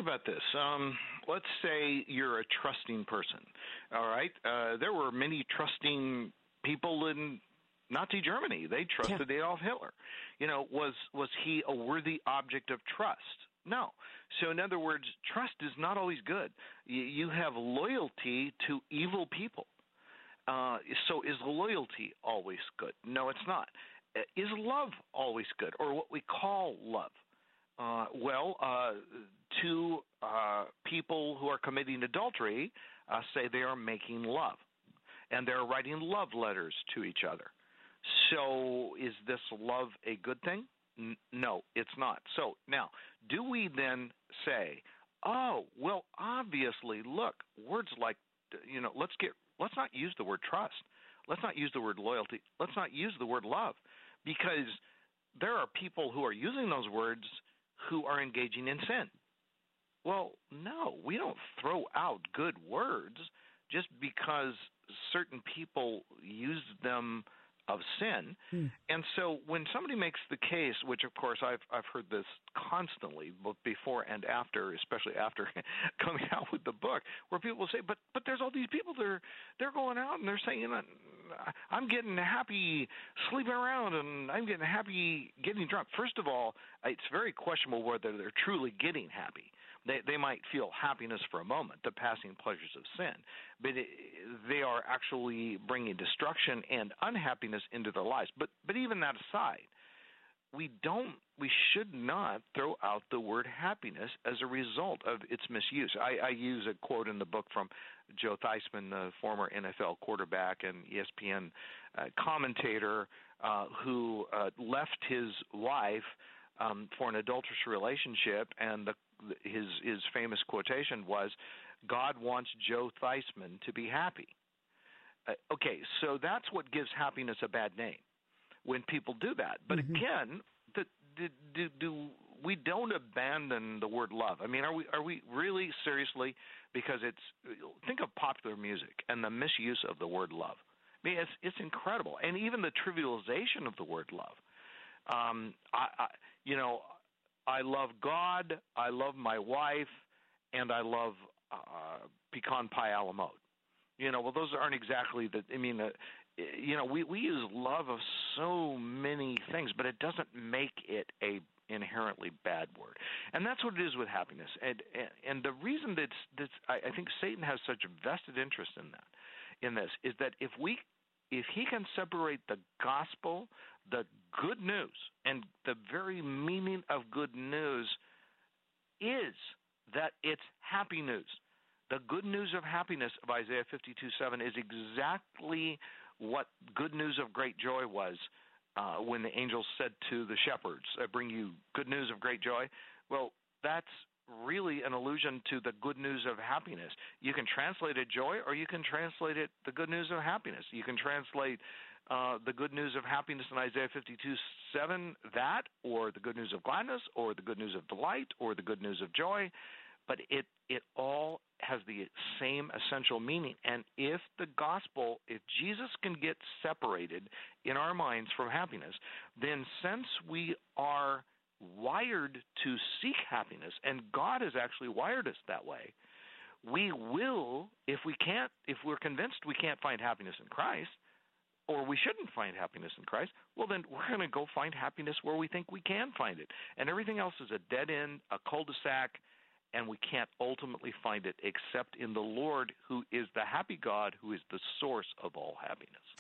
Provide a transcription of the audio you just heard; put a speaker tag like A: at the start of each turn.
A: about this. Let's say you're a trusting person. All right. There were many trusting people in Nazi Germany. They trusted Adolf Hitler. Was he a worthy object of trust? No. So in other words, trust is not always good. You have loyalty to evil people. So is loyalty always good? No, it's not. Is love always good, or what we call love? Two people who are committing adultery say they are making love, and they're writing love letters to each other. So is this love a good thing? No, it's not. So now, do we then say, oh, well, obviously, look, words like, let's not use the word trust. Let's not use the word loyalty. Let's not use the word love, because there are people who are using those words who are engaging in sin. Well, no, we don't throw out good words just because certain people use them of sin. And so when somebody makes the case, which of course I've heard this constantly, both before and after, especially after coming out with the book, where people will say, but there's all these people, they're going out and they're saying, I'm getting happy sleeping around and I'm getting happy getting drunk. First of all, it's very questionable whether they're truly getting happy. They might feel happiness for a moment, the passing pleasures of sin, but they are actually bringing destruction and unhappiness into their lives. But even that aside, we should not throw out the word happiness as a result of its misuse. I use a quote in the book from Joe Theismann, the former NFL quarterback and ESPN commentator, who left his wife for an adulterous relationship, and his famous quotation was, "God wants Joe Theismann to be happy." Okay, so that's what gives happiness a bad name, when people do that. But again, we don't abandon the word love. I mean, are we really seriously? Because think of popular music and the misuse of the word love. I mean, it's incredible, and even the trivialization of the word love. I love God, I love my wife, and I love pecan pie a la mode. Well, those aren't exactly we use love of so many things, but it doesn't make it a inherently bad word. And that's what it is with happiness. And the reason that I think Satan has such a vested interest in this is that if he can separate the gospel, the good news, and the very meaning of good news is that it's happy news. The good news of happiness of Isaiah 52:7 is exactly what good news of great joy was when the angels said to the shepherds, "I bring you good news of great joy." Well, that's really an allusion to the good news of happiness. You can translate it joy, or you can translate it the good news of happiness. You can translate the good news of happiness in Isaiah 52:7 that, or the good news of gladness, or the good news of delight, or the good news of joy. But it all has the same essential meaning. And if Jesus can get separated in our minds from happiness, then since we are wired to seek happiness, and God has actually wired us that way, we will, if we're convinced we can't find happiness in Christ, or we shouldn't find happiness in Christ, well, then we're going to go find happiness where we think we can find it. And everything else is a dead end, a cul-de-sac, and we can't ultimately find it except in the Lord, who is the happy God, who is the source of all happiness.